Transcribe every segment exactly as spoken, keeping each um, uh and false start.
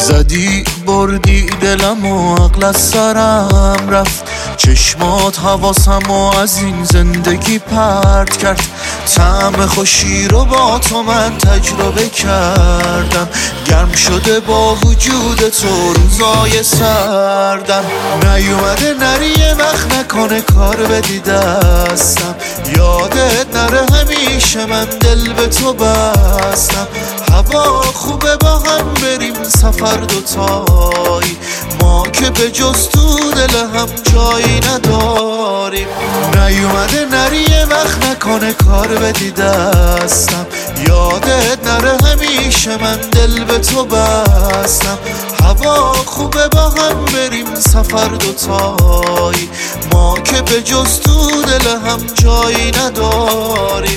زدی بردی دلم و عقل از سرم رفت، چشمات حواسم و از این زندگی پرت کرد. طعم خوشی رو با تو من تجربه کردم، گرم شده با وجود تو روزای سردم. نیومده نری یه وقت نکنه کار بدی دستم، یادت نره همیشه من دل به تو بستم. هوا خوبه با هم بریم سفر دوتایی، ما که به جز تو دل هم جایی نداریم. نیومده نری یه وقت نکنه کار بدی دستم، یادت نره همیشه من دل به تو بستم. هوا خوبه با هم بریم سفر دوتایی، ما که به جز تو دل هم جایی نداریم.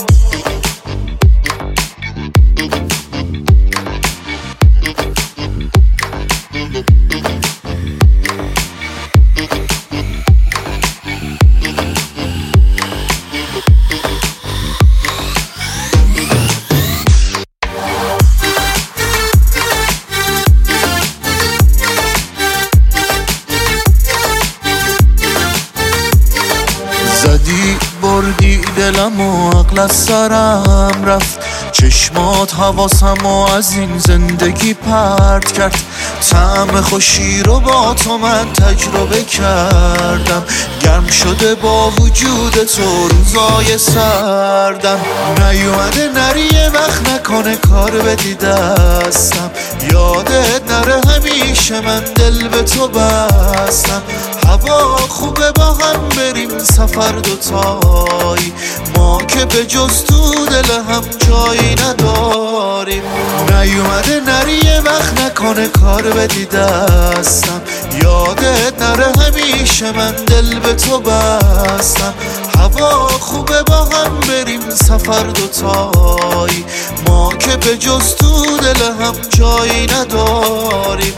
زدی بردی دلم و عقل از سرم رفت، چشمات حواسم و از این زندگی پرت کرد. طعم خوشی رو با تو من تجربه کردم، گرم شده با وجود تو روزای سردم. نیومده نری یه وقت نکنه کار بدی دستم، یادت نره همیشه من دل به تو بستم. هوا خوبه با هم بریم سفر دوتایی، ما که به جز تو دل هم جایی نداریم. نیومده نری یه وقت نکنه کار بدی دستم، یادت نره همیشه من دل به تو بستم. هوا خوبه با هم بریم سفر دوتایی، ما که به جز تو دل هم جایی نداریم.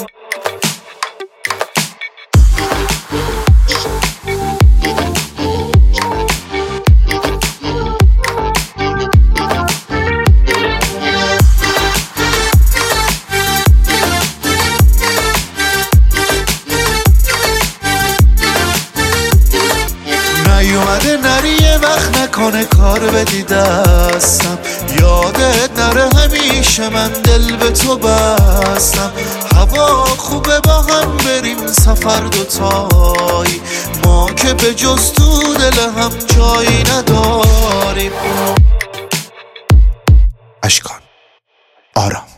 نیومده نری یه وقت نکنه کار بدی دستم، یادت نره همیشه من دل به تو بستم. هوا خوبه با هم بریم سفر دوتایی، ما که به جز تو دل هم جایی نداریم. اشکان آرام.